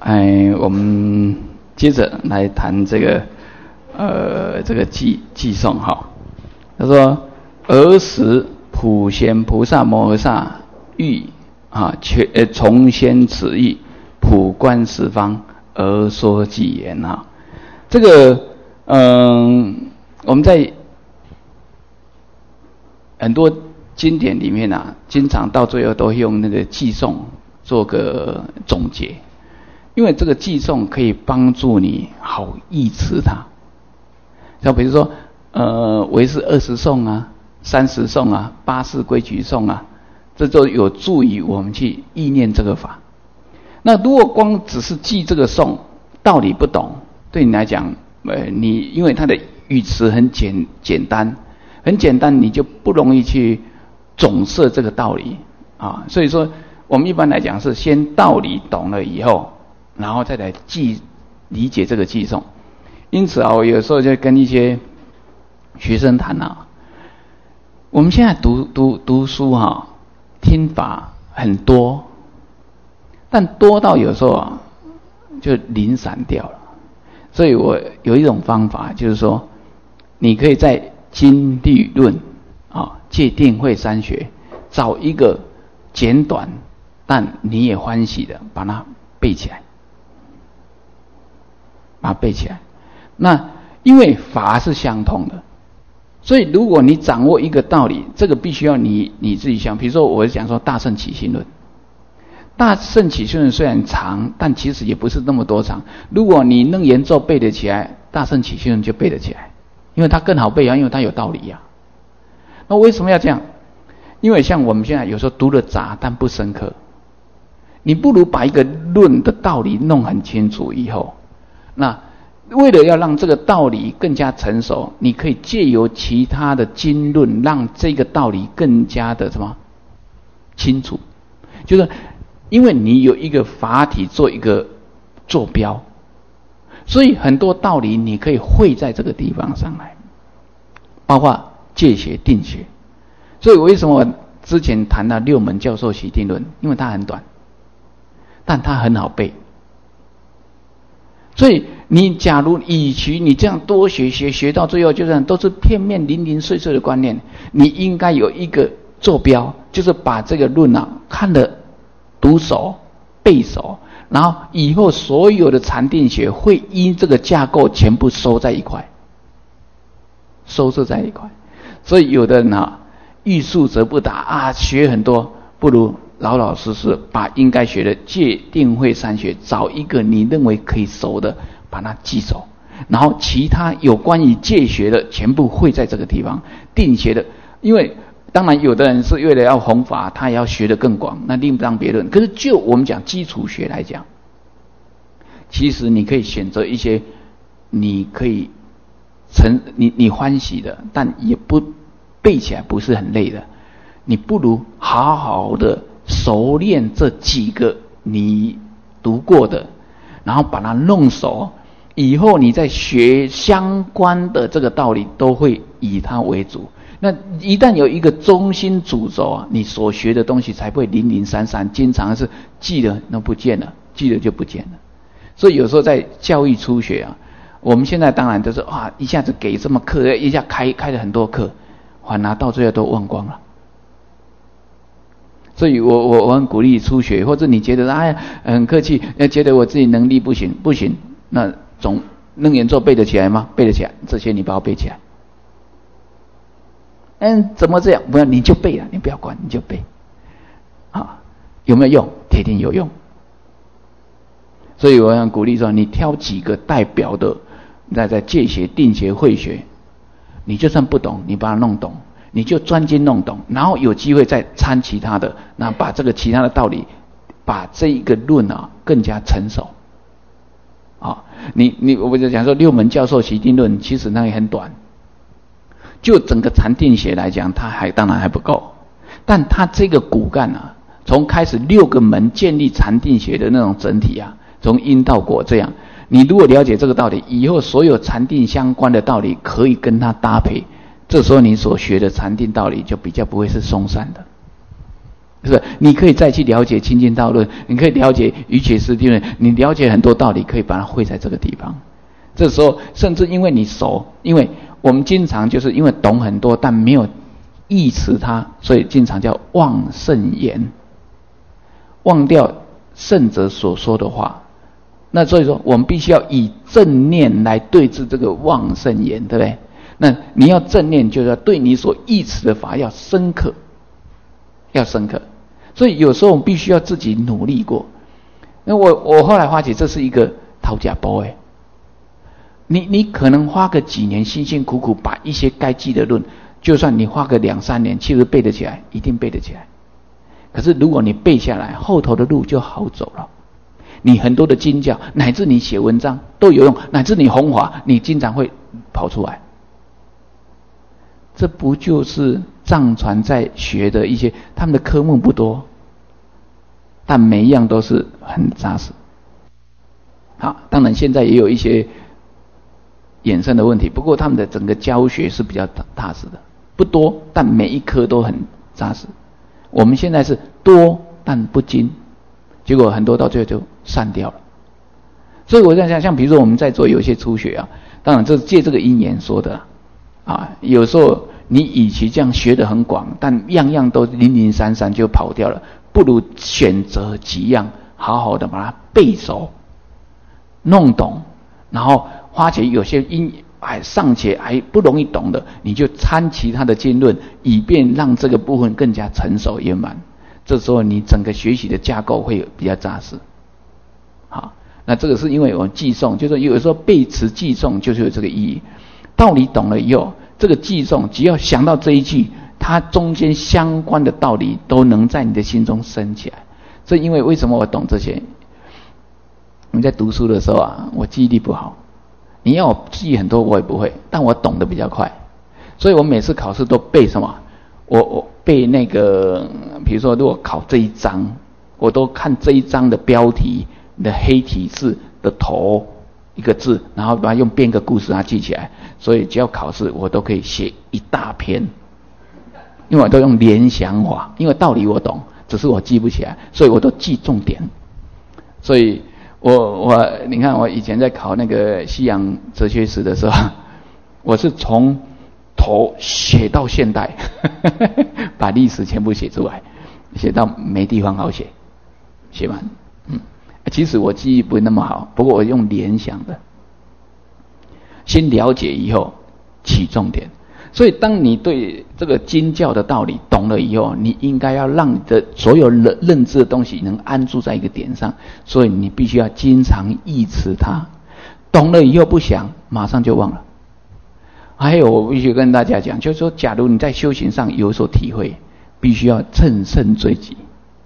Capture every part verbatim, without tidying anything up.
哎，我们接着来谈这个呃这个寄寄送哈。他说：儿时普贤菩萨摩诃萨欲啊全呃从先此意普观十方而说偈言哈。这个嗯、呃、我们在很多经典里面啊，经常到最后都会用那个偈颂做个总结。因为这个偈颂可以帮助你好忆持它，像比如说，呃，唯是二十颂啊、三十颂啊、八识规矩颂啊，这都有助于我们去意念这个法。那如果光只是记这个颂，道理不懂，对你来讲，呃，你因为它的语词很简简单，很简单，你就不容易去总摄这个道理啊。所以说，我们一般来讲是先道理懂了以后。然后再来记理解这个偈颂，因此啊，我有时候就跟一些学生谈啊，我们现在读读读书哈、啊，听法很多，但多到有时候啊就零散掉了。所以我有一种方法，就是说，你可以在经律论啊、戒定慧三学找一个简短但你也欢喜的，把它背起来。把它背起来。那因为法是相通的，所以如果你掌握一个道理，这个必须要你你自己想。比如说我讲说大乘起信论，大乘起信论虽然长，但其实也不是那么多长。如果你楞严咒背得起来，大乘起信论就背得起来，因为它更好背啊，因为它有道理啊。那为什么要这样？因为像我们现在有时候读了杂但不深刻，你不如把一个论的道理弄很清楚以后，那为了要让这个道理更加成熟，你可以借由其他的经论，让这个道理更加的什么清楚。就是因为你有一个法体做一个坐标，所以很多道理你可以汇在这个地方上来，包括戒学、定学。所以为什么我之前谈到六门教授习定论？因为它很短，但它很好背。所以你假如与其你这样多学学学到最后就这样都是片面零零碎碎的观念，你应该有一个坐标，就是把这个论啊看得读熟背熟，然后以后所有的禅定学会依这个架构全部收在一块，收摄在一块。所以有的人啊欲速则不达啊，学很多不如老老实实把应该学的戒定慧三学找一个你认为可以熟的把它记熟，然后其他有关于戒学的全部会在这个地方，定学的因为当然有的人是为了要弘法，他也要学得更广，那另当别论。可是就我们讲基础学来讲，其实你可以选择一些你可以成你你欢喜的，但也不背起来不是很累的，你不如好好的熟练这几个你读过的，然后把它弄熟，以后你在学相关的这个道理都会以它为主。那一旦有一个中心主轴啊，你所学的东西才不会零零散散，经常是记了那不见了，记了就不见了。所以有时候在教育初学啊，我们现在当然都是哇，一下子给这么课，一下开开了很多课，反而到最后都忘光了。所以我我我很鼓励初学，或者你觉得哎呀很客气，觉得我自己能力不行不行，那总楞严咒背得起来吗？背得起来，这些你把它背起来。嗯，怎么这样？不要你就背了，你不要管，你就背。啊，有没有用？铁定有用。所以我想鼓励说，你挑几个代表的，在在戒学、定学、慧学，你就算不懂，你把它弄懂。你就专精弄懂，然后有机会再参其他的，那把这个其他的道理，把这一个论啊更加成熟。啊，你你我就讲说六门教授习定论，其实那也很短，就整个禅定学来讲，它还当然还不够，但它这个骨干啊，从开始六个门建立禅定学的那种整体啊，从因到果这样，你如果了解这个道理，以后所有禅定相关的道理可以跟它搭配。这时候你所学的禅定道理就比较不会是松散的， 是不是？你可以再去了解清净道论，你可以了解瑜伽师地论，你了解很多道理，可以把它汇在这个地方。这时候，甚至因为你熟，因为我们经常就是因为懂很多，但没有意持它，所以经常叫忘圣言，忘掉圣者所说的话。那所以说，我们必须要以正念来对治这个忘圣言，对不对？那你要正念，就是要对你所意持的法要深刻，要深刻。所以有时候我们必须要自己努力过。那我我后来发觉这是一个讨假包哎，你你可能花个几年辛辛苦苦把一些该记的论，就算你花个两三年，其实背得起来，一定背得起来。可是如果你背下来，后头的路就好走了。你很多的经教，乃至你写文章都有用，乃至你弘法，你经常会跑出来。这不就是藏传在学的一些，他们的科目不多，但每一样都是很扎实。好，当然现在也有一些衍生的问题，不过他们的整个教学是比较踏实的，不多，但每一科都很扎实。我们现在是多但不精，结果很多到最后就散掉了。所以我在想，像比如说我们在做有些初学啊，当然这是借这个因缘说的啊。有时候你与其这样学得很广，但样样都零零散散就跑掉了，不如选择几样，好好的把它背熟、弄懂，然后花钱有些因还尚且还不容易懂的，你就参其他的经论，以便让这个部分更加成熟圆满。这时候你整个学习的架构会比较扎实。好，那这个是因为我们记诵，就是有时候背词记诵就是有这个意义。道理懂了以后，这个记诵只要想到这一句，它中间相关的道理都能在你的心中升起来。这因为为什么我懂这些？你在读书的时候啊，我记忆力不好，你要我记很多我也不会，但我懂得比较快，所以我每次考试都背什么？我我背那个，比如说如果考这一章，我都看这一章的标题的黑体字的头一个字，然后把它用编个故事把它记起来。所以只要考试，我都可以写一大篇，因为我都用联想法，因为道理我懂，只是我记不起来，所以我都记重点。所以我我你看我以前在考那个西洋哲学史的时候，我是从头写到现代，把历史全部写出来，写到没地方好写，写完。嗯，其实我记忆不那么好，不过我用联想的，先了解以后起重点。所以当你对这个经教的道理懂了以后，你应该要让你的所有认认知的东西能安住在一个点上，所以你必须要经常忆持它。懂了以后不想，马上就忘了。还有我必须跟大家讲，就是说假如你在修行上有所体会，必须要乘胜追击。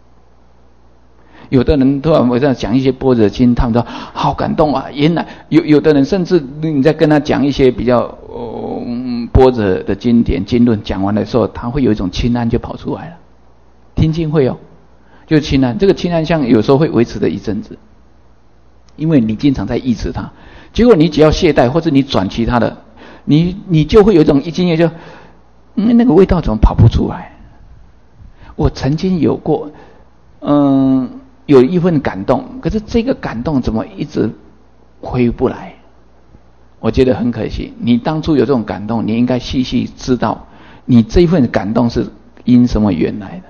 有的人突然我在讲一些般若经，他们说好感动啊，原来有有的人甚至你在跟他讲一些比较呃般若的经典经论，讲完的时候他会有一种清安就跑出来了。听经会哦，就是清安，这个清安像有时候会维持的一阵子，因为你经常在忆持它，结果你只要懈怠或者你转其他的，你你就会有一种一经验就嗯那个味道怎么跑不出来。我曾经有过嗯有一份感动，可是这个感动怎么一直回不来？我觉得很可惜。你当初有这种感动，你应该细细知道，你这一份感动是因什么缘来的。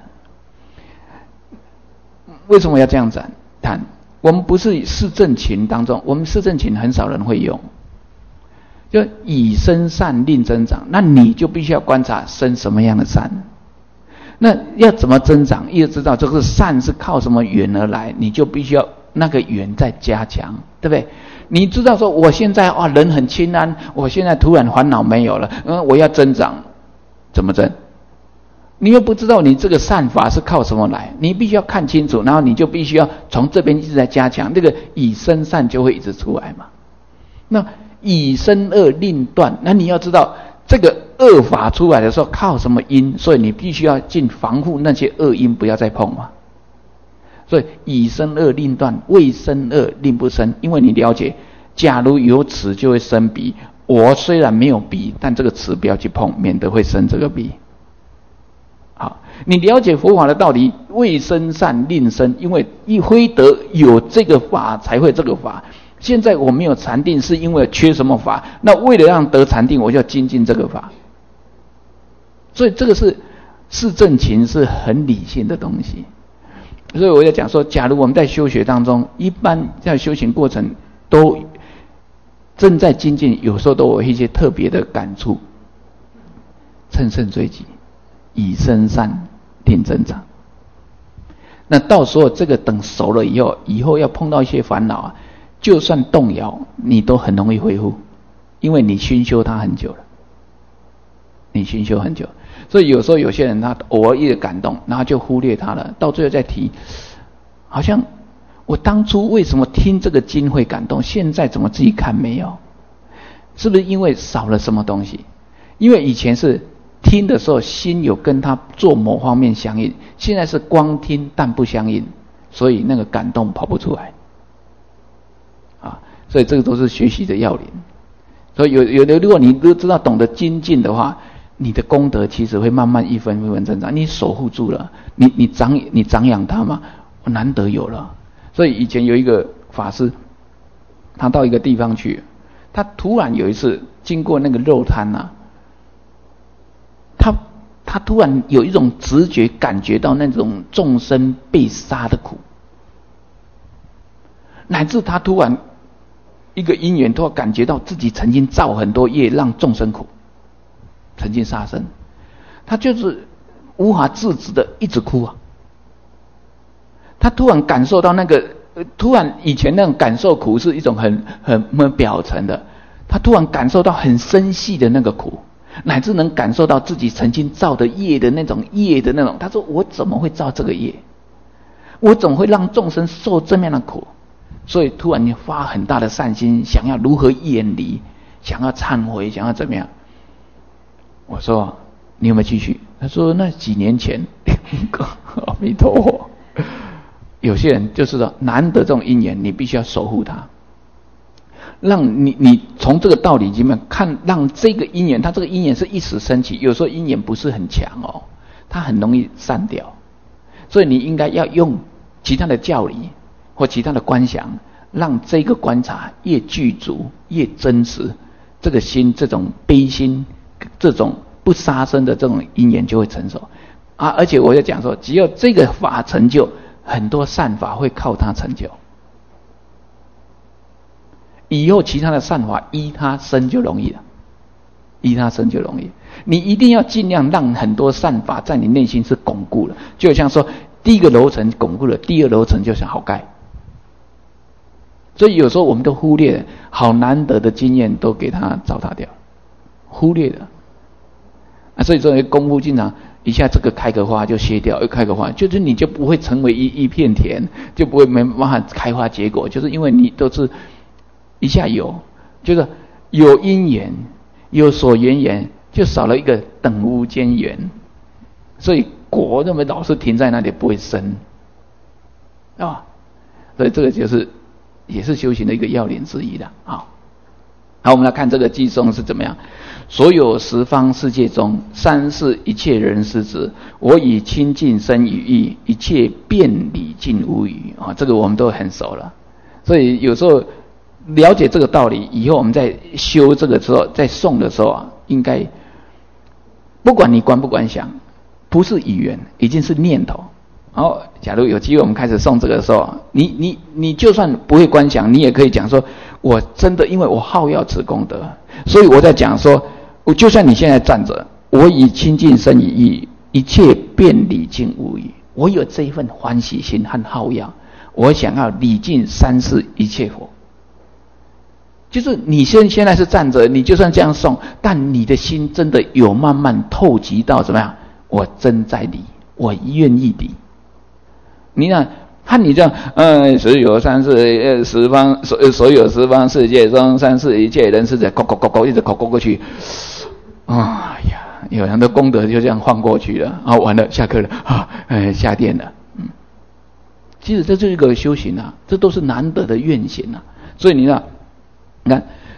为什么要这样子谈？我们不是四正勤当中，我们四正勤很少人会用，就以身善令增长，那你就必须要观察生什么样的善。那要怎么增长？要知道这个善是靠什么缘而来，你就必须要那个缘再加强，对不对？你知道说我现在啊人很清安，我现在突然烦恼没有了，嗯，我要增长，怎么增？你又不知道你这个善法是靠什么来，你必须要看清楚，然后你就必须要从这边一直在加强，这个以身善就会一直出来嘛。那以身恶令断，那你要知道这个恶法出来的时候靠什么因，所以你必须要尽防护那些恶因，不要再碰嘛。所以以身恶令断，未生恶令不生，因为你了解，假如有此就会生彼，我虽然没有彼，但这个此不要去碰，免得会生这个彼。 好，你了解佛法的道理，为生善令生，因为一非得有这个法才会这个法。现在我没有禅定，是因为缺什么法？那为了让得禅定，我就要精进这个法。所以这个是是正情，是很理性的东西。所以我要讲说，假如我们在修学当中，一般在修行过程都正在精进，有时候都有一些特别的感触。乘胜追击，以生善令增长。那到时候这个等熟了以后，以后要碰到一些烦恼啊，就算动摇，你都很容易恢复，因为你熏修它很久了，你熏修很久。所以有时候有些人他偶尔一个感动，然后就忽略它了，到最后再提，好像我当初为什么听这个经会感动，现在怎么自己看没有？是不是因为少了什么东西？因为以前是听的时候心有跟他做某方面相应，现在是光听但不相应，所以那个感动跑不出来啊。所以这个都是学习的要领。所以有有的，如果你都知道懂得精进的话，你的功德其实会慢慢一分一分增长。你守护住了，你你长你长养它嘛，难得有了。所以以前有一个法师，他到一个地方去，他突然有一次经过那个肉摊啊，他他突然有一种直觉感觉到那种众生被杀的苦，乃至他突然一个因缘，突然感觉到自己曾经造很多业让众生苦，曾经杀生，他就是无法制止的一直哭啊。他突然感受到那个，突然以前那种感受苦是一种很很很表层的，他突然感受到很深细的那个苦，乃至能感受到自己曾经造的业的那种业的那种。他说：“我怎么会造这个业？我怎么会让众生受这么样的苦？”所以突然你发很大的善心，想要如何远离，想要忏悔，想要怎么样？我说：“你有没有继续？”他说：“那几年前，阿弥陀佛。”有些人就是说，难得这种因缘，你必须要守护它，让你你从这个道理里面看，让这个因缘，它这个因缘是一时升起，有时候因缘不是很强哦，它很容易散掉，所以你应该要用其他的教理或其他的观想，让这个观察越具足越真实，这个心这种悲心，这种不杀生的这种因缘就会成熟啊！而且我要讲说，只要这个法成就，很多善法会靠它成就，以后其他的善法依它生就容易了，依它生就容易。你一定要尽量让很多善法在你内心是巩固了，就像说第一个楼层巩固了，第二楼层就是好盖。所以有时候我们都忽略了好难得的经验，都给它糟蹋掉，忽略了啊。所以说功夫经常一下这个开个花就歇掉，又开个花，就是你就不会成为一一片田，就不会没办法开花结果，就是因为你都是一下有，就是有因缘，有所缘缘，就少了一个等无间缘，所以果那么老是停在那里不会生啊。所以这个就是也是修行的一个要领之一的啊。好，我们来看这个偈颂是怎么样。所有十方世界中，三世一切人师子，我以清净身语意，一切遍礼尽无余啊。这个我们都很熟了，所以有时候了解这个道理以后，我们在修这个时候，在诵的时候啊，应该不管你观不观想，不是语言，已经是念头。好，假如有机会我们开始诵这个的时候，你你你就算不会观想，你也可以讲说，我真的因为我好要此功德，所以我在讲说，我就算你现在站着，我以清净身语意，一切遍礼尽无余。我有这一份欢喜心和好要，我想要礼尽三世一切佛。就是你现现在是站着，你就算这样诵，但你的心真的有慢慢透及到怎么样？我真在礼，我愿意礼。你看，看你这样，呃，所有三世呃十方所所有十方世界中，三世一切人是在咕咕咕咕一直咕咕过去，哎呀，有很多功德就这样晃过去了，啊，完了，下课了，啊，哎，下殿了，嗯，其实这就是一个修行啊，这都是难得的愿行啊，所以你看，你看，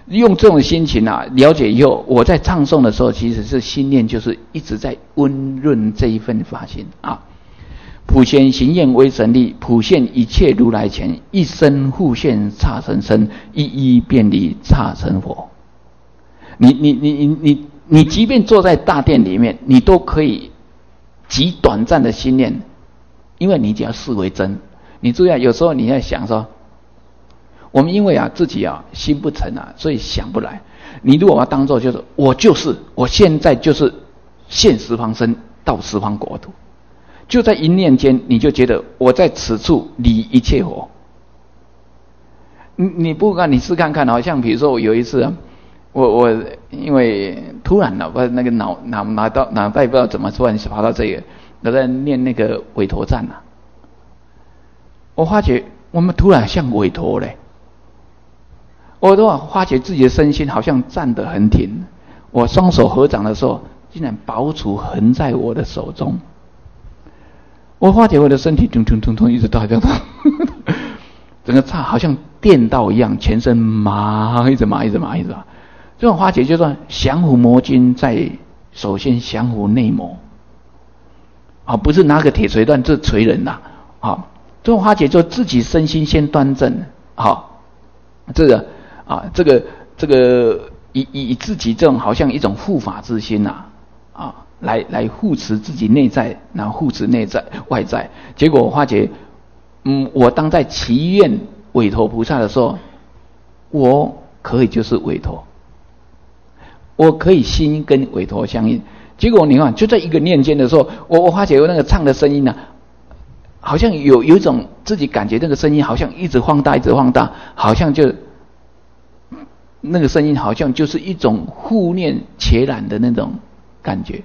用这种心情啊，了解以后，我在唱诵的时候，其实是心念就是一直在温润这一份法心啊。普贤行愿为神力，普现一切如来前，一生复现刹成身，一一遍离刹成佛。你你你你你你，即便坐在大殿里面，你都可以极短暂的心念，因为你只要视为真。你注意啊，有时候你在想说，我们因为啊自己啊心不诚啊，所以想不来。你如果把它当作就是我就是我现在就是现十方身到十方国土。就在一念间，你就觉得我在此处离一切佛。你你不管你试看看，好像比如说我有一次啊，我我因为突然了，我那个脑脑脑到脑袋不知道怎么突然跑到这个，我在念那个韦陀赞啊，我发觉我们突然像韦陀嘞，我都发觉自己的身心好像站得很挺，我双手合掌的时候，竟然宝杵横在我的手中。我发觉我的身体咚咚咚咚一直到这样，整个差好像电到一样，全身麻，一直麻，一直麻，一直麻。这种发觉就说降伏魔君在首先降伏内魔，啊，不是拿个铁锤乱这锤人呐，啊，这种发觉就自己身心先端正，好，这个啊，这个这个以以自己这种好像一种护法之心呐，啊。来来护持自己内在，然后护持内在外在。结果我发觉，嗯，我当在祈愿韦陀菩萨的时候，我可以就是韦陀，我可以心跟韦陀相应。结果你看，就在一个念间的时候，我我发觉我那个唱的声音呢、啊，好像有有一种自己感觉那个声音好像一直放大，一直放大，好像就那个声音好像就是一种护念且染的那种感觉。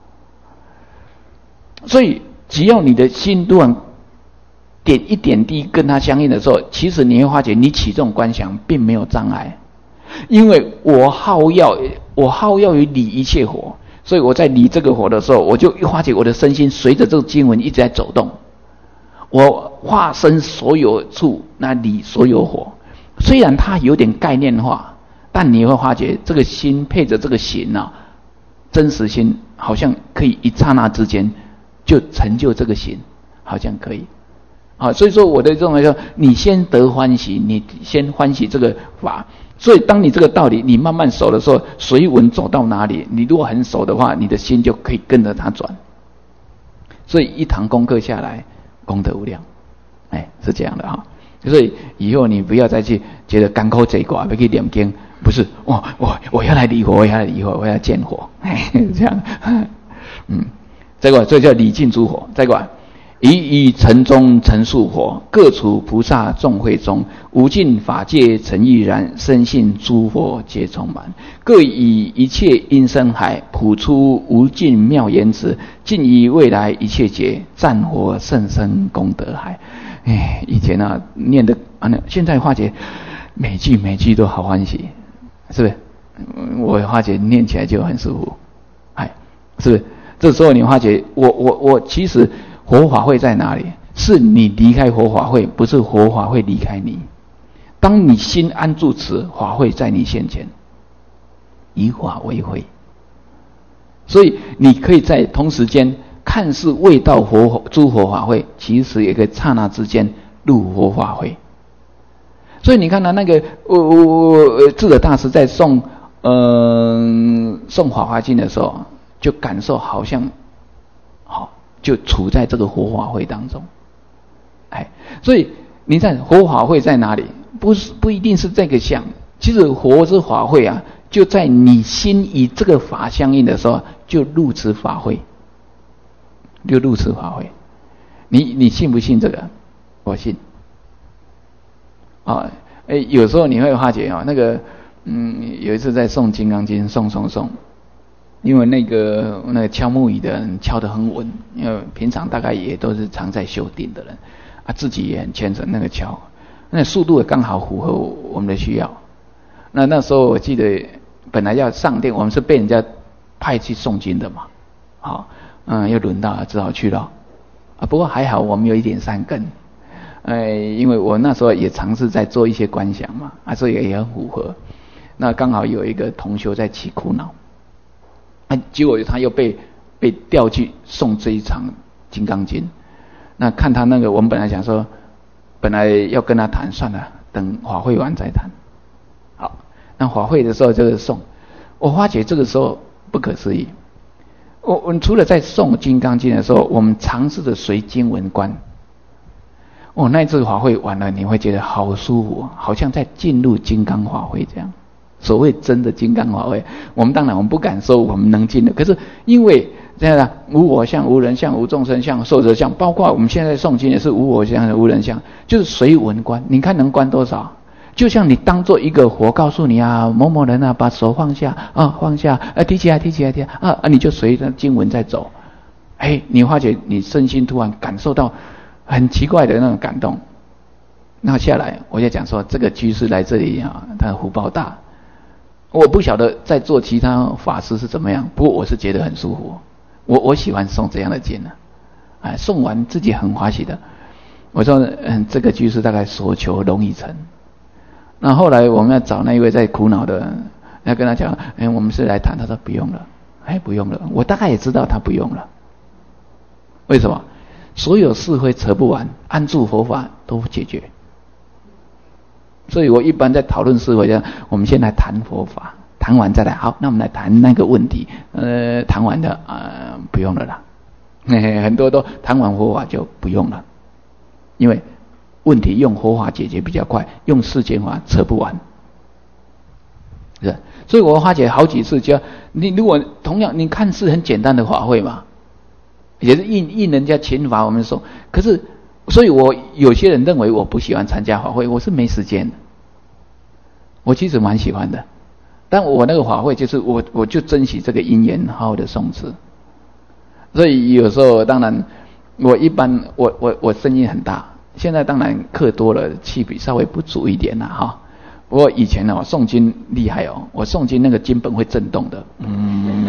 所以，只要你的心突然点一点滴跟它相应的时候，其实你会发觉你起这种观想并没有障碍，因为我好要我好要于理一切火，所以我在理这个火的时候，我就发觉我的身心随着这个经文一直在走动，我化身所有处那理所有火，虽然它有点概念化，但你会发觉这个心配着这个行啊，真实心好像可以一刹那之间。就成就这个行，好像可以，啊，所以说我的认为说，你先得欢喜，你先欢喜这个法，所以当你这个道理你慢慢熟的时候，随文走到哪里，你如果很熟的话，你的心就可以跟着它转，所以一堂功课下来，功德无量，哎，是这样的哈。所以以后你不要再去觉得甘苦贼寡，要去念经，不是，我我我要来离火，我要来离火，我要见火，哎，这样，嗯。再过来，这叫礼敬诸佛。再过来，以以城中陈数火，各处菩萨众会中，无尽法界诚意然，深信诸佛皆充满。各以一切音声海，普出无尽妙言辞，尽以未来一切劫，战火甚深功德海。哎，以前啊念的啊，现在化解每句每句都好欢喜，是不是？我化解念起来就很舒服，哎，是不是？这时候你发觉，我我我其实佛法会在哪里？是你离开佛法会，不是佛法会离开你。当你心安住此，法会在你现前，以法为会。所以你可以在同时间看似未到佛诸佛法会，其实也可以刹那之间入佛法会。所以你看到、啊、那个我我我智者大师在诵嗯、呃、诵法华经的时候。就感受好像，好、哦、就处在这个佛法会当中，哎，所以你看佛法会在哪里？不是不一定是这个相，其实佛之法会啊，就在你心与这个法相应的时候，就入此法会，就入此法会。你你信不信这个？我信。啊、哦，哎，有时候你会发觉啊、哦，那个嗯，有一次在诵《金刚经》，诵诵诵。因为那个那个敲木鱼的人敲得很稳，因为平常大概也都是常在修定的人，啊，自己也很虔诚，那个敲，那速度也刚好符合我们的需要。那那时候我记得本来要上殿，我们是被人家派去诵经的嘛，好，嗯，又轮到了，只好去了。啊，不过还好我们有一点善根，哎，因为我那时候也尝试在做一些观想嘛，啊，所以也很符合。 那刚好有一个同修在起苦恼，啊，结果他又被被调去送这一场《金刚经》。那看他那个，我们本来想说，本来要跟他谈，算了，等法会完再谈。好，那法会的时候就是送。我发觉这个时候不可思议。我我们除了在诵《金刚经》的时候，我们尝试着随经文观。哦，那一次法会完了，你会觉得好舒服，好像在进入金刚法会这样。所谓真的金刚法会，我们当然我们不敢说我们能进的，可是因为这样的无我相、无人相、无众生相、寿者相，包括我们现在诵经也是无我相、无人相，就是随文观。你看能观多少？就像你当做一个佛告诉你啊，某某人啊，把手放下啊，放下，啊，提起来，提起来，提起来啊，啊，你就随着经文在走。哎，你发觉你身心突然感受到很奇怪的那种感动。那下来我就讲说，这个居士来这里啊，他的福报大。我不晓得在做其他法师是怎么样，不过我是觉得很舒服。我我喜欢诵这样的经啊，哎，诵完自己很欢喜的。我说，嗯，这个居士大概所求容易成。那后来我们要找那一位在苦恼的，要跟他讲，哎，我们是来谈，他说不用了，哎，不用了。我大概也知道他不用了。为什么？所有是非扯不完，安住佛法都解决。所以我一般在讨论是非，我们先来谈佛法，谈完再来。好，那我们来谈那个问题。呃，谈完的呃不用了啦。很多都谈完佛法就不用了，因为问题用佛法解决比较快，用世间法扯不完。是，所以我发觉好几次，就你如果同样你看似很简单的法会嘛，也是应应人家请法我们说，可是，所以我有些人认为我不喜欢参加法会，我是没时间的。我其实蛮喜欢的，但我那个法会就是我我就珍惜这个因缘，好好的诵持。所以有时候当然，我一般我我我声音很大。现在当然课多了，气比稍微不足一点了哈。不过以前呢，我诵经厉害哦，我诵经那个经本会震动的，嗯。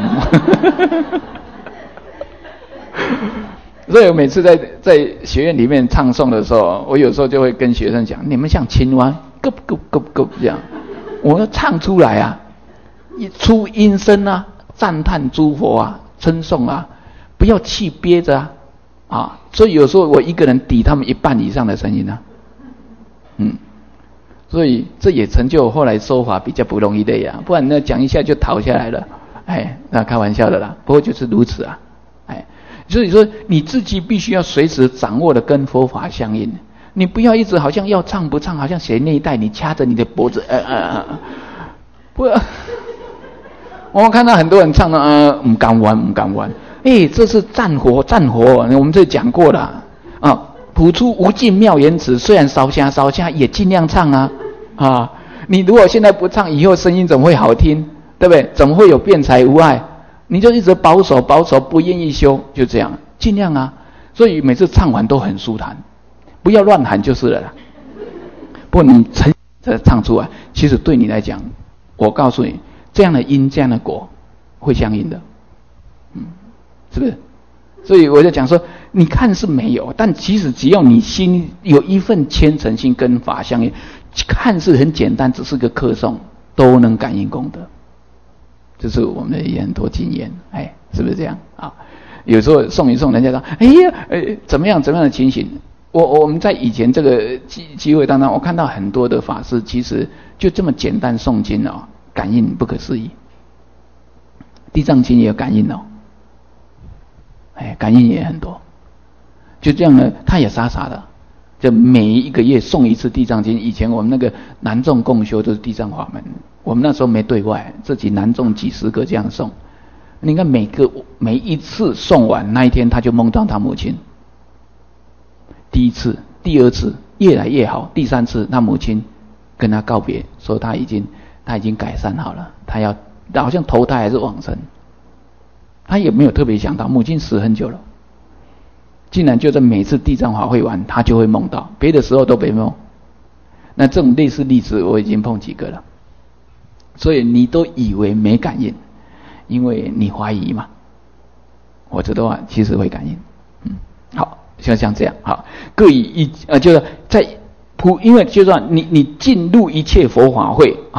所以我每次在在学院里面唱诵的时候，我有时候就会跟学生讲：你们像青蛙，咯咯咯咯这样，我要唱出来啊，一出音声啊，赞叹诸佛啊，称颂啊，不要气憋着啊。啊，所以有时候我一个人抵他们一半以上的声音啊，嗯，所以这也成就后来说法比较不容易的呀，不然呢讲一下就逃下来了，哎，那开玩笑的啦，不过就是如此啊，哎，所以说你自己必须要随时掌握的跟佛法相应，你不要一直好像要唱不唱，好像谁那一代你掐着你的脖子，呃呃呃，不，我们看到很多人唱的呃不敢玩不敢玩。哎，这是战火，战火，我们这讲过了啊。谱出无尽妙言辞，虽然烧瞎烧瞎，也尽量唱啊啊！你如果现在不唱，以后声音怎么会好听？对不对？怎么会有辩才无碍？你就一直保守保守，不愿意修，就这样，尽量啊。所以每次唱完都很舒坦，不要乱喊就是了啦。不过你诚的唱出来，其实对你来讲，我告诉你，这样的因，这样的果，会相应的，嗯。是不是？所以我就讲说，你看是没有，但其实只要你心有一份虔诚心跟法相应，看似很简单，只是个课诵，都能感应功德。这是我们的很多经验，哎，是不是这样啊？有时候诵一诵，人家说，哎呀，呃，怎么样怎么样的情形？我我们在以前这个机机会当中，我看到很多的法师，其实就这么简单诵经哦，感应不可思议。地藏经也有感应哦。哎，感应也很多，就这样呢，他也傻傻的，就每一个月诵一次地藏经。以前我们那个男众共修都是地藏法门，我们那时候没对外，自己男众几十个这样诵。你看每个每一次诵完那一天，他就梦到他母亲。第一次、第二次越来越好，第三次他母亲跟他告别，说他已经他已经改善好了，他要好像投胎还是往生。他也没有特别想到母亲死很久了，竟然就在每次地藏法会完，他就会梦到，别的时候都没梦。那这种类似例子我已经碰几个了，所以你都以为没感应，因为你怀疑嘛。我知道啊，其实会感应。嗯，好，像像这样，好，各以一呃，就是在普，因为就是说你你进入一切佛法会，好、哦，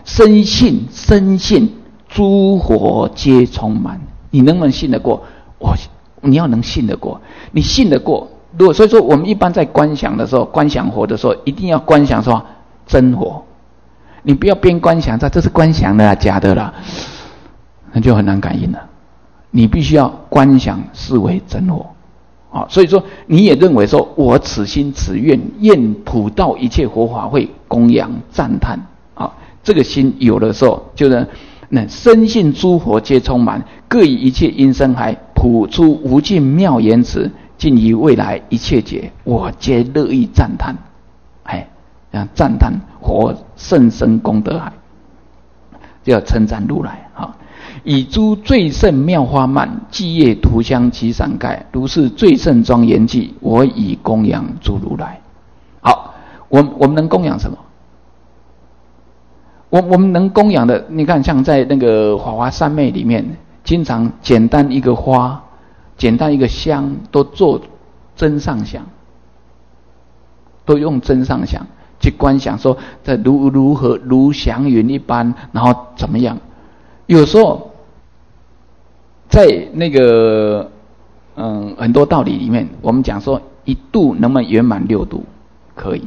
深信深信诸佛皆充满。你能不能信得过？我你要能信得过，你信得过。如果所以说，我们一般在观想的时候，观想佛的时候，一定要观想说真佛。你不要边观想，这是观想的啦，假的啦，那就很难感应了。你必须要观想视为真佛。啊，所以说你也认为说，我此心此愿，愿普道一切佛法会供养赞叹。啊，这个心有的时候就是那深信诸佛皆充满，各以一切音声海普出无尽妙言辞，尽于未来一切劫，我皆乐意赞叹。哎，这样赞叹佛甚深功德海，就要称赞如来。好，以诸最胜妙花曼，伎叶涂香其伞盖，如是最胜庄严偈，我以供养诸如来。好，我我们能供养什么？我我们能供养的，你看像在那个法华三昧里面，经常简单一个花，简单一个香，都做真上香，都用真上香去观想，说这如如何如祥云一般，然后怎么样？有时候在那个嗯很多道理里面，我们讲说一度能不能圆满六度？可以，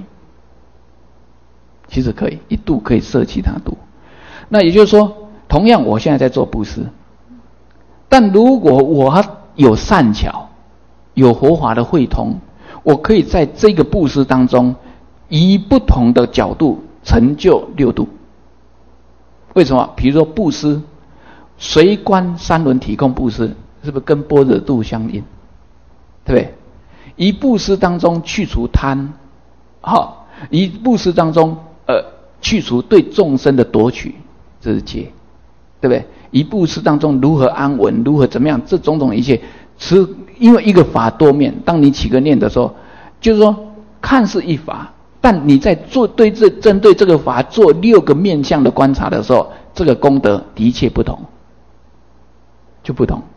其实可以，一度可以摄其他度。那也就是说，同样我现在在做布施，但如果我有善巧，有佛法的慧通，我可以在这个布施当中，以不同的角度成就六度。为什么？比如说布施，随观三轮体空布施，是不是跟般若度相应？对不对？一布施当中去除贪，好，一布施当中呃去除对众生的夺取，这是戒，对不对？一布施当中如何安稳，如何怎么样，这种种一切，是因为一个法多面。当你起个念的时候，就是说看似一法，但你在做对这针对这个法做六个面向的观察的时候，这个功德的确不同，就不同。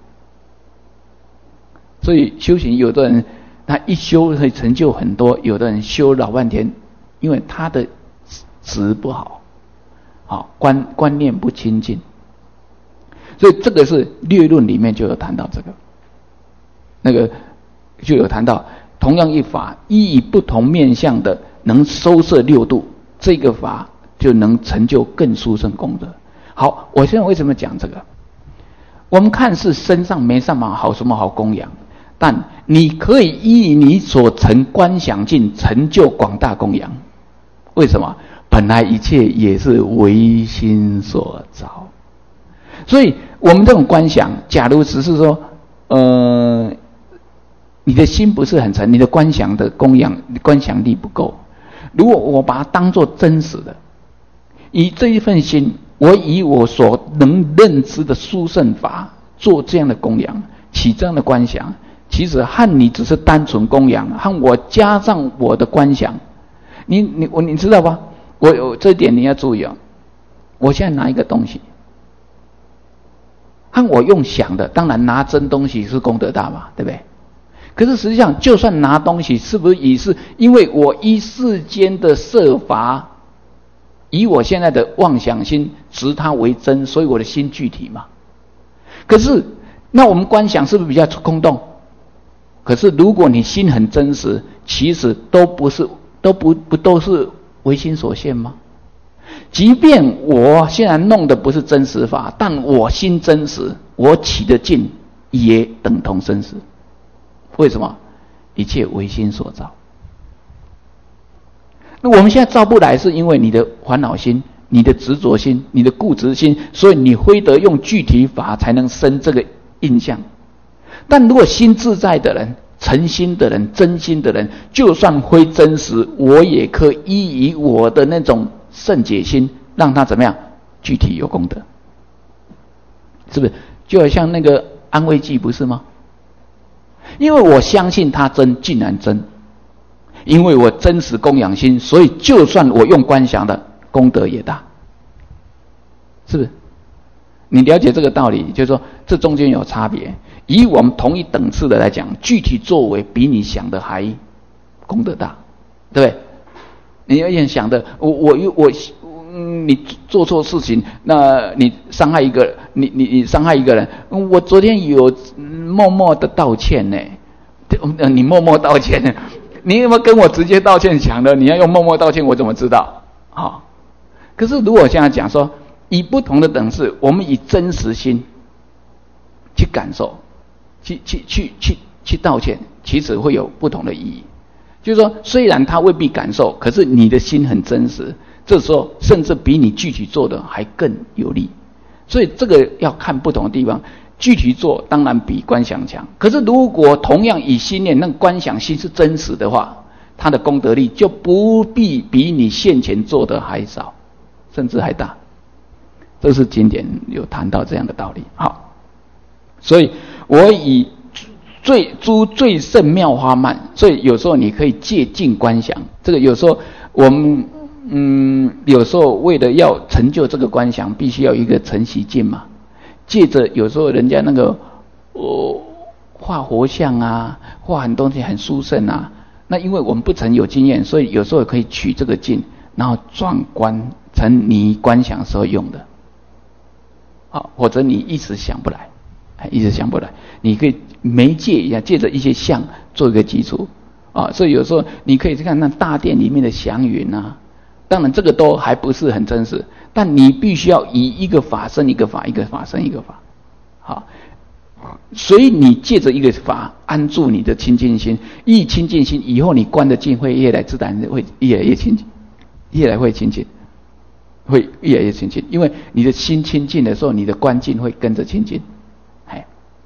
所以修行，有的人他一修会成就很多，有的人修老半天，因为他的质不好，好观观念不清净。所以这个是略论里面就有谈到这个，那个就有谈到，同样一法，依以不同面向的能收摄六度，这个法就能成就更殊胜功德。好，我现在为什么讲这个？我们看似身上没什么好什么好供养，但你可以依你所成观想境成就广大供养。为什么？本来一切也是唯心所造。所以我们这种观想，假如只是说呃你的心不是很诚，你的观想的供养观想力不够，如果我把它当作真实的，以这一份心，我以我所能认知的殊胜法做这样的供养，起这样的观想，其实和你只是单纯供养，和我加上我的观想，你你我你知道吧？我我这点你要注意啊！我现在拿一个东西，和我用想的，当然拿真东西是功德大嘛，对不对？可是实际上，就算拿东西，是不是也是因为我依世间的设法，以我现在的妄想心执它为真，所以我的心具体嘛？可是，那我们观想是不是比较空洞？可是如果你心很真实，其实都不是，都不不都是唯心所现吗？即便我现在弄的不是真实法，但我心真实，我起的劲也等同真实。为什么？一切唯心所造。那我们现在造不来，是因为你的烦恼心、你的执着心、你的固执心，所以你非得用具体法才能生这个印象。但如果心自在的人、诚心的人、真心的人，就算非真实，我也可以以我的那种圣解心，让他怎么样具体有功德，是不是？就好像那个安慰剂，不是吗？因为我相信它真，竟然真。因为我真实供养心，所以就算我用观想的功德也大，是不是？你了解这个道理，就是说这中间有差别。以我们同一等次的来讲，具体作为比你想的还功德大，对不对？你有点想的，我我我嗯，你做错事情，那你伤害一个，你你你伤害一个人，我昨天有默默的道歉呢，你默默道歉呢，你有没有跟我直接道歉讲的？你要用默默道歉，我怎么知道？好、哦，可是如果现在讲说，以不同的等式，我们以真实心去感受，去去去去去道歉，其实会有不同的意义。就是说，虽然他未必感受，可是你的心很真实，这时候甚至比你具体做的还更有力。所以这个要看不同的地方，具体做当然比观想强。可是如果同样以心念，那观想心是真实的话，它的功德力就不必比你现前做的还少，甚至还大。这是经典有谈到这样的道理。好，所以我以最诸最胜妙花曼，所以有时候你可以借境观想。这个有时候我们嗯，有时候为了要成就这个观想，必须要有一个承袭境嘛。借着有时候人家那个哦画活像啊，画很多东西很殊胜啊，那因为我们不曾有经验，所以有时候可以取这个境，然后转观成你观想时候用的。好，或者你一时想不来，一直想不来，你可以媒介一下，借着一些像做一个基础啊。所以有时候你可以去看那大殿里面的祥云啊，当然这个都还不是很真实，但你必须要以一个法生一个法，一个法生一个法。好，所以你借着一个法安住你的清净心，一清净心以后，你观的境会越来自然会越来越清净，越来会清净。会越来越清净，因为你的心清净的时候，你的观境会跟着清净。哎，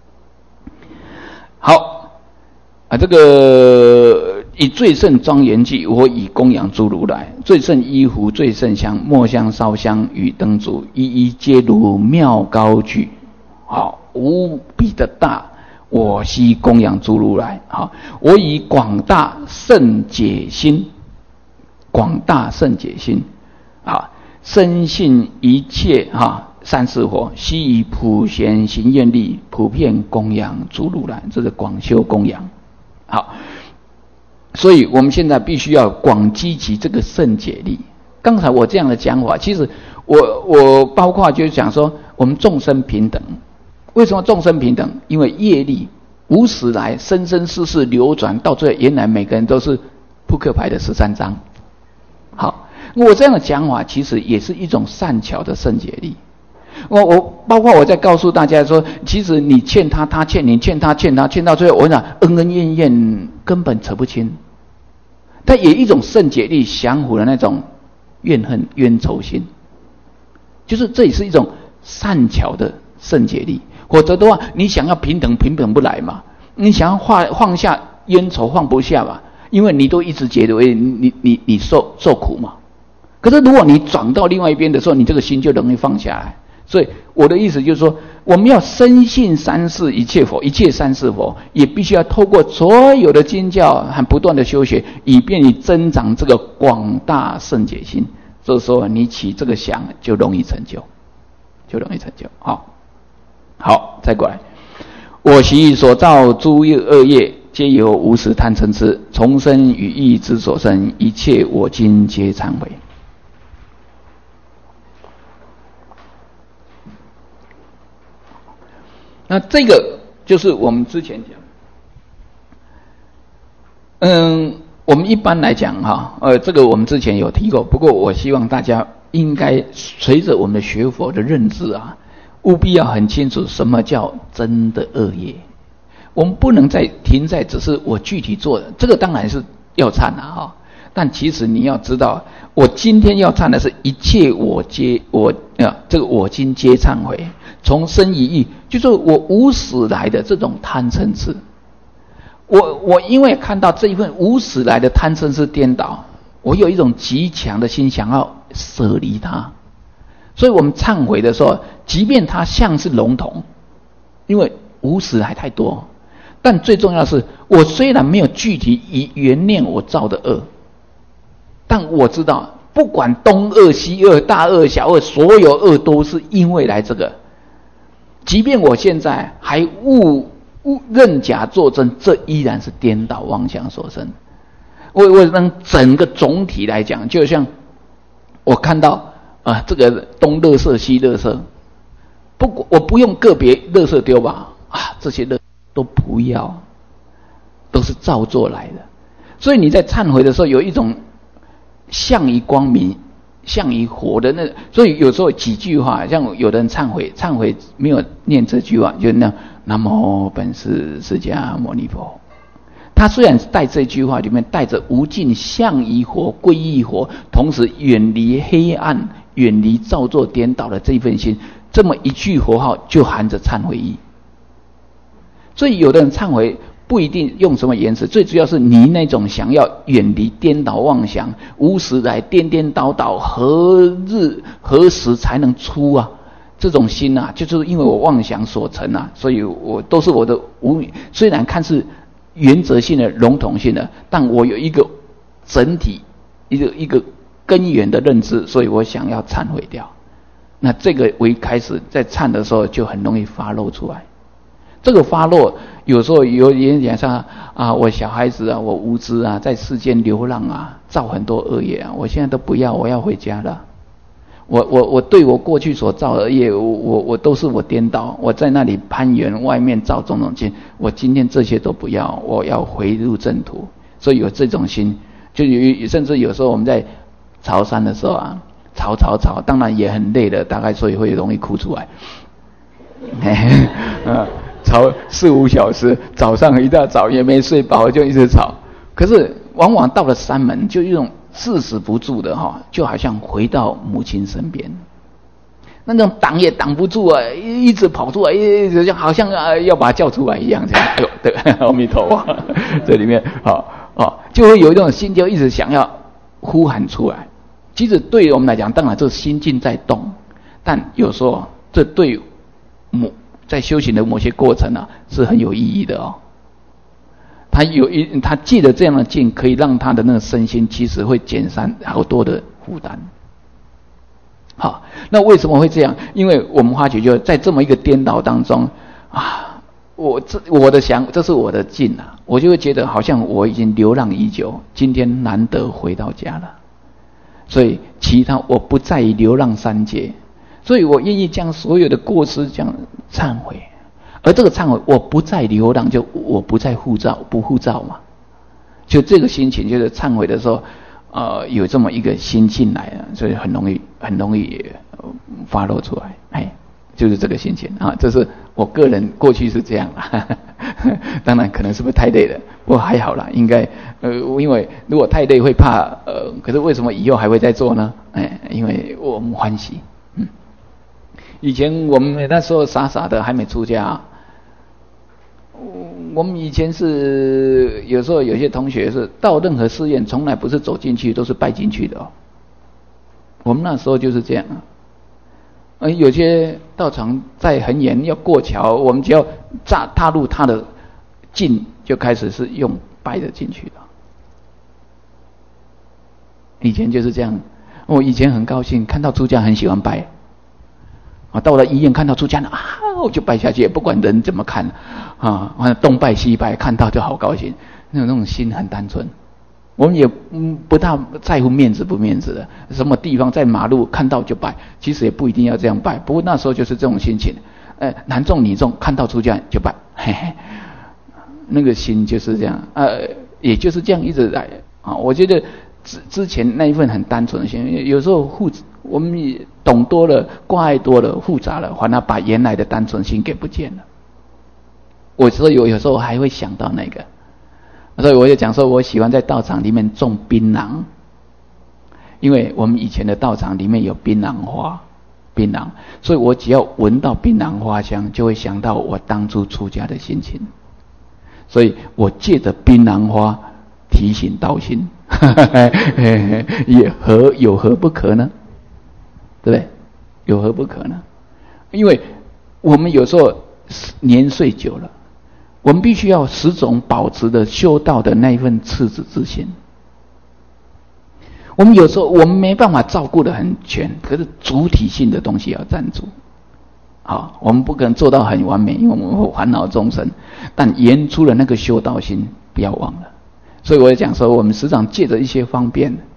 好啊，这个以最胜庄严具，我以供养诸如来；最胜衣服，最胜香，末香烧香与灯烛，一一皆如妙高具。好，无比的大，我悉供养诸如来。好，我以广大圣解心，广大圣解心，好。深信一切哈三世佛，悉以普贤行愿力，普遍供养诸如来，这是广修供养。好，所以我们现在必须要广积集这个圣解力。刚才我这样的讲法，其实我我包括就是讲说，我们众生平等。为什么众生平等？因为业力无始来生生世世流转，到最后原来每个人都是扑克牌的十三张。好。我这样的讲法其实也是一种善巧的圣解力。我我包括我在告诉大家说，其实你欠他，他欠你，欠他欠他，欠到最后，我讲恩恩怨怨根本扯不清。但也一种圣解力降服了那种怨恨冤仇心，就是这也是一种善巧的圣解力。否则的话，你想要平等，平等不来嘛。你想要放放下冤仇，放不下嘛，因为你都一直觉得你你你你受受苦嘛。可是如果你转到另外一边的时候，你这个心就容易放下来。所以我的意思就是说，我们要深信三世一切佛，一切三世佛，也必须要透过所有的经教和不断的修学，以便你增长这个广大圣解心。这时候你起这个想，就容易成就，就容易成就。好，好，再过来，我习所造诸恶业，皆由无始贪嗔痴，从生与意之所生，一切我今皆忏悔。那这个就是我们之前讲，嗯，我们一般来讲哈，呃，这个我们之前有提过，不过我希望大家应该随着我们的学佛的认知啊，务必要很清楚什么叫真的恶业。我们不能再停在只是我具体做的，这个当然是要忏啊哈，但其实你要知道，我今天要忏的是一切我皆我啊，这个我今皆忏悔。从生于意，就是我无始来的这种贪嗔痴，我我因为看到这一份无始来的贪嗔痴颠倒，我有一种极强的心想要舍离它，所以我们忏悔的时候，即便它像是笼统，因为无始来太多，但最重要的是，我虽然没有具体以原谅我造的恶，但我知道，不管东恶西恶、大恶小恶，所有恶都是因为来这个。即便我现在还误误认假作真，这依然是颠倒妄想所生。我我能整个总体来讲，就像我看到啊，这个东垃圾西垃圾，不，我不用个别垃圾丢吧？啊，这些垃圾都不要，都是造作来的。所以你在忏悔的时候，有一种向于光明、向于活的那，所以有时候几句话，像有的人忏悔，忏悔没有念这句话，就那南无本师释迦牟尼佛。他虽然带这句话里面带着无尽向于活、归依活，同时远离黑暗、远离造作颠倒的这份心，这么一句佛号就含着忏悔意。所以有的人忏悔不一定用什么言辞，最主要是你那种想要远离颠倒妄想，无时来颠颠倒倒，何日何时才能出啊？这种心啊，就是因为我妄想所成啊，所以我都是我的无，虽然看似原则性的、笼统性的，但我有一个整体、一个一个根源的认知，所以我想要忏悔掉。那这个为开始，在忏的时候就很容易发露出来。这个发落有时候有点讲像啊，我小孩子啊，我无知啊，在世间流浪啊，造很多恶业啊，我现在都不要，我要回家了。我我我对我过去所造的业，我我我都是我颠倒，我在那里攀缘，外面造种种境，我今天这些都不要，我要回入正途。所以有这种心，就有甚至有时候我们在朝山的时候啊，吵吵吵，当然也很累的，大概所以会容易哭出来。啊，吵四五小时，早上一大早也没睡饱，就一直吵。可是往往到了山门，就一种至死不住的哈，就好像回到母亲身边，那种挡也挡不住啊，一直跑出来，一直好像啊要把他叫出来一样。哎呦，对，阿弥陀佛，这里面好哦，就会有一种心，就一直想要呼喊出来。其实对我们来讲，当然这心境在动，但有时候这对某在修行的某些过程啊是很有意义的哦。他有一，他借着这样的境，可以让他的那个身心其实会减散好多的负担。好，那为什么会这样？因为我们发觉就在这么一个颠倒当中啊，我这我的想，这是我的境啊，我就会觉得好像我已经流浪已久，今天难得回到家了，所以其他我不在于流浪三界，所以我愿意将所有的过失这样忏悔。而这个忏悔，我不再流浪，就我不再护照，不护照嘛，就这个心情，就是忏悔的时候，呃，有这么一个心境来了，所以很容易，很容易发露出来，哎，就是这个心情啊，这是我个人过去是这样啦，当然可能是不是太累了，不过还好啦，应该，呃，因为如果太累会怕，呃，可是为什么以后还会再做呢？哎，因为我们欢喜，嗯，以前我们那时候傻傻的还没出家。我们以前是有时候有些同学是到任何寺院，从来不是走进去，都是拜进去的哦。我们那时候就是这样啊。而有些道场在很远要过桥，我们只要踏踏入他的境，就开始是用拜的进去的。以前就是这样。我以前很高兴看到出家很喜欢拜。啊，到了医院看到出家人啊，我就拜下去，也不管人怎么看，啊，东拜西拜，看到就好高兴，那种那种心很单纯。我们也嗯不大在乎面子不面子的，什么地方在马路看到就拜，其实也不一定要这样拜。不过那时候就是这种心情，呃，男众女众看到出家人就拜，嘿嘿，那个心就是这样，呃，也就是这样一直来啊。我觉得之之前那一份很单纯的心，有时候互我们也懂多了，挂碍多了，复杂了，反而把原来的单纯心给不见了。我所以我有时候还会想到那个，所以我就讲说，我喜欢在道场里面种槟榔，因为我们以前的道场里面有槟榔花，槟榔，所以我只要闻到槟榔花香，就会想到我当初出家的心情，所以我借着槟榔花提醒道心，也何有何不可呢？对不对？有何不可呢？因为我们有时候年岁久了，我们必须要始终保持的修道的那一份赤子之心。我们有时候我们没办法照顾得很全，可是主体性的东西要站住。好，我们不可能做到很完美，因为我们会烦恼众生，但言出了那个修道心，不要忘了。所以我讲说，我们时常借着一些方便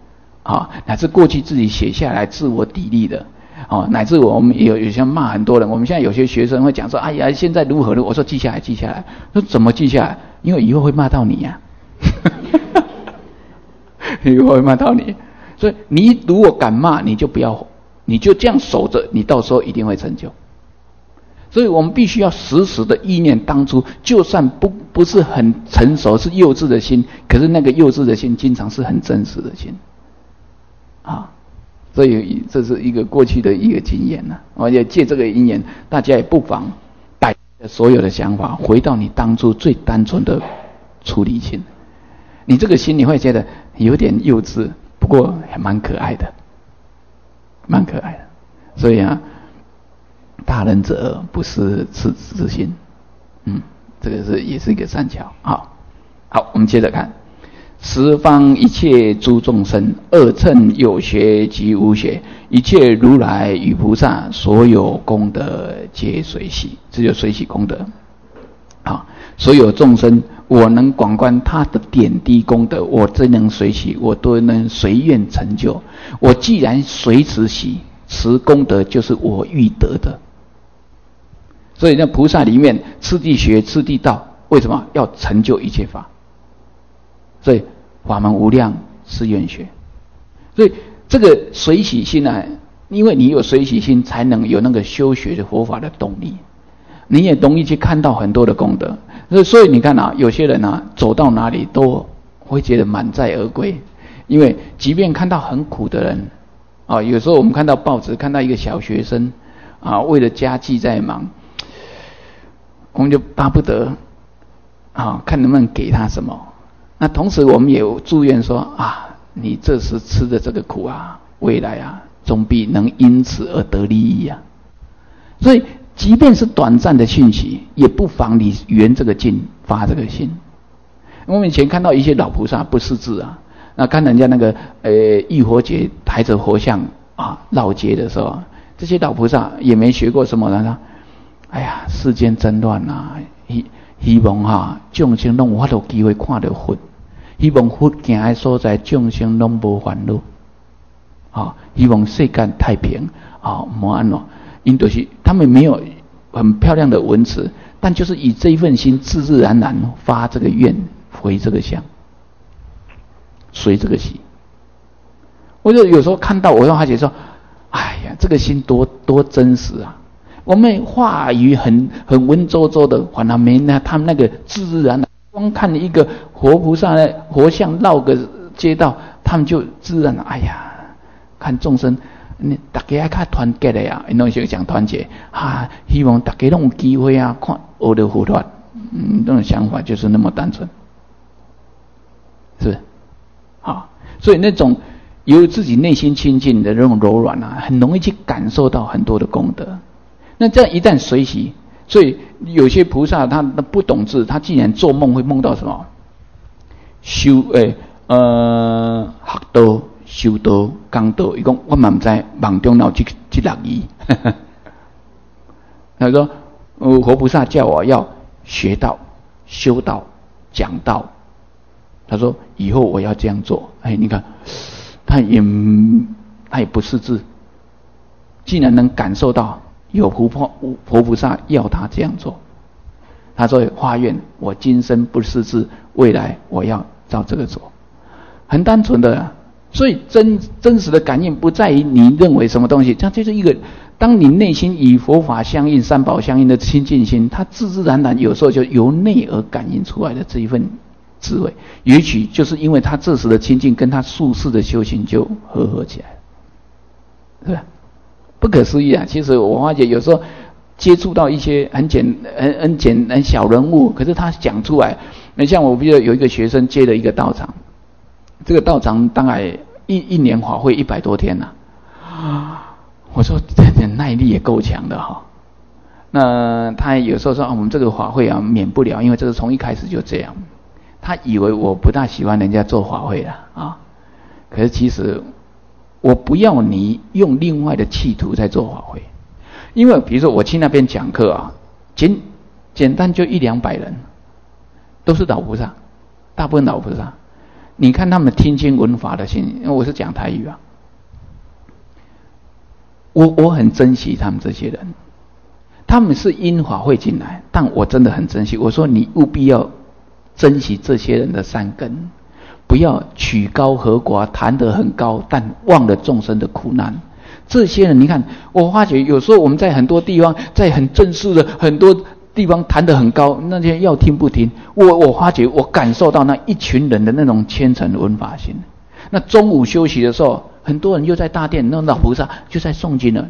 啊，乃至过去自己写下来自我砥砺的，哦，乃至我们有有些骂很多人，我们现在有些学生会讲说，哎呀，现在如何如何，我说记下来，记下来，说怎么记下来？因为以后会骂到你呀、啊，以后会骂到你，所以你如果敢骂，你就不要，你就这样守着，你到时候一定会成就。所以我们必须要时时的意念当初，就算不不是很成熟，是幼稚的心，可是那个幼稚的心，经常是很真实的心，啊。所以这是一个过去的一个经验呢、啊，而且借这个因缘，大家也不妨带所有的想法回到你当初最单纯的处理心。你这个心你会觉得有点幼稚，不过还蛮可爱的，蛮可爱的。所以啊，大人者不是赤子之心，嗯，这个是也是一个善巧。好，好，我们接着看。十方一切诸众生，二乘有学及无学，一切如来与菩萨所有功德皆随喜，这就随喜功德。好，所有众生，我能广观他的点滴功德，我真能随喜，我都能随愿成就。我既然随此喜，此功德就是我欲得的。所以那菩萨里面，次第学，次第道，为什么要成就一切法？所以法门无量是愿学，所以这个随喜心啊，因为你有随喜心，才能有那个修学的佛法的动力，你也容易去看到很多的功德。所以你看啊，有些人啊，走到哪里都会觉得满载而归，因为即便看到很苦的人啊，有时候我们看到报纸，看到一个小学生啊，为了家计在忙，我们就巴不得啊，看能不能给他什么。那同时我们也有祝愿说啊，你这时吃的这个苦啊，未来啊总比能因此而得利益啊。所以即便是短暂的讯息，也不妨你圆这个劲，发这个心。我们以前看到一些老菩萨不识字啊，那看人家那个呃浴火节抬着佛像啊绕街的时候，这些老菩萨也没学过什么，他说哎呀，世间真乱啊，希希望哈、啊、众生拢有法度机会看到佛。希望佛行的所在，众生拢无烦恼。啊，希望世间太平啊，莫安咯。因就是他们没有很漂亮的文词，但就是以这一份心，自自然然发这个愿，回这个相，随这个喜。我就有时候看到，我让他觉得说，哎呀，这个心多多真实啊！我们话语很很文绉绉的，反而没那他们那个自自然然。光看一个活菩萨的活像绕个街道，他们就自然哎呀，看众生，你大家爱看团结的呀，因为就讲团结啊，希望大家都有机会啊，看学得佛法，嗯，这种想法就是那么单纯，是，好，所以那种由自己内心清净的那种柔软啊，很容易去感受到很多的功德。那这样一旦随喜。所以有些菩萨他不懂字，他既然做梦会梦到什么？修诶呃学道、修道、讲道，伊讲我嘛唔知梦中有这这六字。他说，呃，活菩萨叫我要学道、修道、讲道。他说以后我要这样做。哎，你看，他也他也不识字，竟然能感受到。有佛佛菩萨要他这样做，他说发愿，我今生不识字，未来我要照这个做，很单纯的。所以真真实的感应不在于你认为什么东西，这就是一个，当你内心与佛法相应、三宝相应的亲近心，它自自然然有时候就由内而感应出来的这一份智慧，也许就是因为他这时的亲近跟他术士的修行就合合起来了，是吧？不可思议啊！其实我发觉有时候接触到一些很简、很很简、很小人物，可是他讲出来，那像我记得有一个学生接了一个道场，这个道场大概一一年法会一百多天呐、啊，我说这耐力也够强的哈、哦。那他有时候说、啊、我们这个法会啊免不了，因为这个从一开始就这样。他以为我不大喜欢人家做法会了啊，可是其实。我不要你用另外的企图在做法会，因为比如说我去那边讲课啊，简简单就一两百人，都是老菩萨，大部分老菩萨， 你看他们听经闻法的心，因为我是讲台语啊，我我很珍惜他们这些人，他们是因法会进来，但我真的很珍惜。我说你务必要珍惜这些人的善根，不要曲高和寡，谈得很高，但忘了众生的苦难。这些人，你看，我发觉有时候我们在很多地方，在很正式的很多地方谈得很高，那些要听不听。我我发觉我感受到那一群人的那种虔诚闻法心。那中午休息的时候，很多人又在大殿，那老菩萨就在诵经了，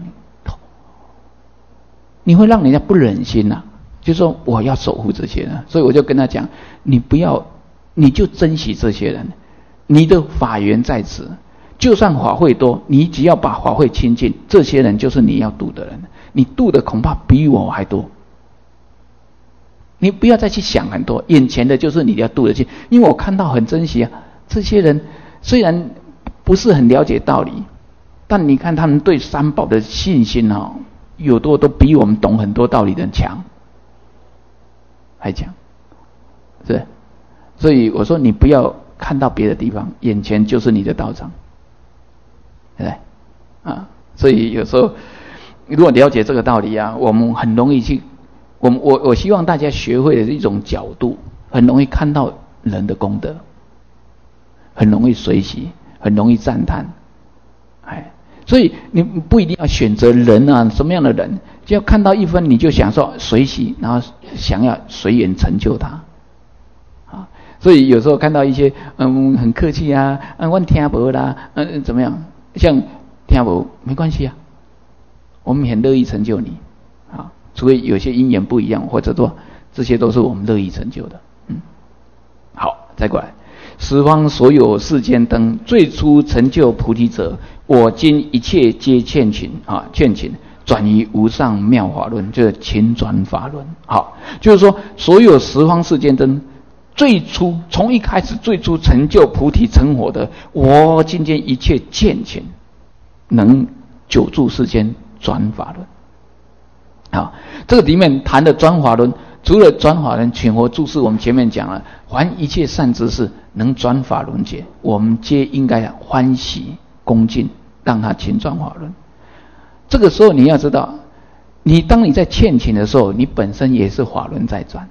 你会让人家不忍心啊，就说我要守护这些人。所以我就跟他讲，你不要，你就珍惜这些人，你的法缘在此。就算法会多，你只要把法会清净，这些人就是你要度的人，你度的恐怕比我还多。你不要再去想很多，眼前的就是你要度的去。因为我看到很珍惜啊，这些人虽然不是很了解道理，但你看他们对三宝的信心啊，有多都比我们懂很多道理的人强，还强，是。所以我说你不要看到别的地方，眼前就是你的道场。对不对？啊，所以有时候如果了解这个道理啊，我们很容易去，我们我我希望大家学会的一种角度，很容易看到人的功德，很容易随喜，很容易赞叹，哎，所以你不一定要选择人啊，什么样的人，只要看到一分你就想说随喜，然后想要随缘成就他，啊，所以有时候看到一些嗯很客气啊，嗯我听不啦，嗯怎么样？像听不没关系啊，我们很乐意成就你啊，除非有些因缘不一样，或者说这些都是我们乐意成就的。嗯，好，再过来，十方所有世间灯，最初成就菩提者，我今一切皆劝请啊，劝请转于无上妙法轮，就是勤转法轮。好，就是说所有十方世间灯。最初从一开始最初成就菩提成佛的，我今天一切见请，能久住世间转法轮。好，这个里面谈的转法轮，除了转法轮请佛注释，我们前面讲了，凡一切善知识能转法轮解，我们皆应该欢喜恭敬，让他勤转法轮。这个时候你要知道，你当你在劝请的时候，你本身也是法轮在转。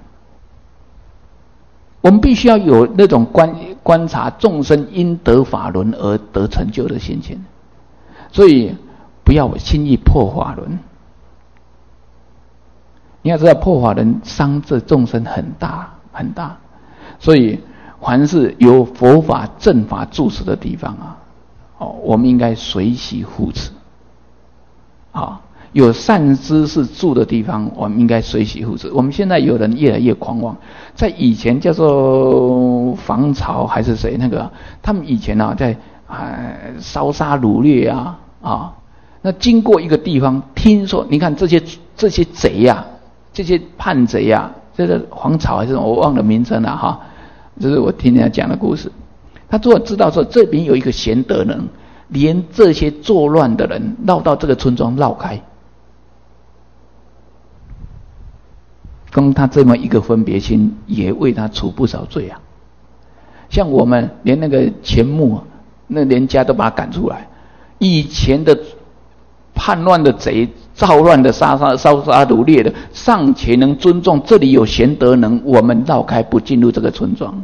我们必须要有那种观观察众生因得法轮而得成就的心情，所以不要轻易破法轮。你要知道破法轮伤这众生很大很大，所以凡是有佛法正法住持的地方啊，哦，我们应该随喜护持。啊，有善知识住的地方，我们应该随喜护持。我们现在有人越来越狂妄，在以前叫做防潮还是谁那个，他们以前啊在啊烧杀掳掠啊啊，那经过一个地方，听说你看这些这些贼呀、啊，这些叛贼呀、啊，这个黄巢还是我忘了名称了哈，这是我听人家讲的故事。他如果知道说这边有一个贤德人，连这些作乱的人绕到这个村庄绕开。光他这么一个分别心，也为他除不少罪啊！像我们连那个钱穆，那连家都把他赶出来。以前的叛乱的贼、造乱的、杀杀烧杀掳掠的，尚且能尊重这里有贤德能，我们绕开不进入这个村庄。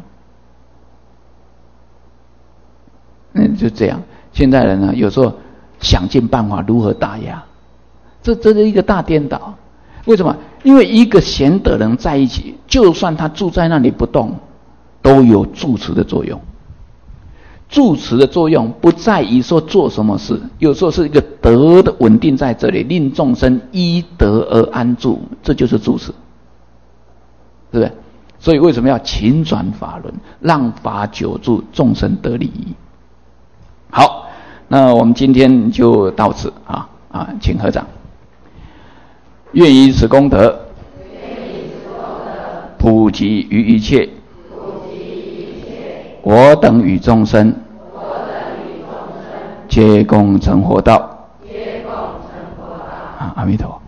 嗯，就这样。现在人呢，有时候想尽办法如何打压，这这是一个大颠倒。为什么？因为一个贤德人在一起，就算他住在那里不动，都有住持的作用。住持的作用不在于说做什么事，有时候是一个德的稳定在这里，令众生依德而安住，这就是住持，对不对？所以为什么要勤转法轮，让法久住，众生得利益？好，那我们今天就到此啊啊，请合掌。愿以此功德，普及于一切，我等与众生，皆共成佛道。啊，阿弥陀佛。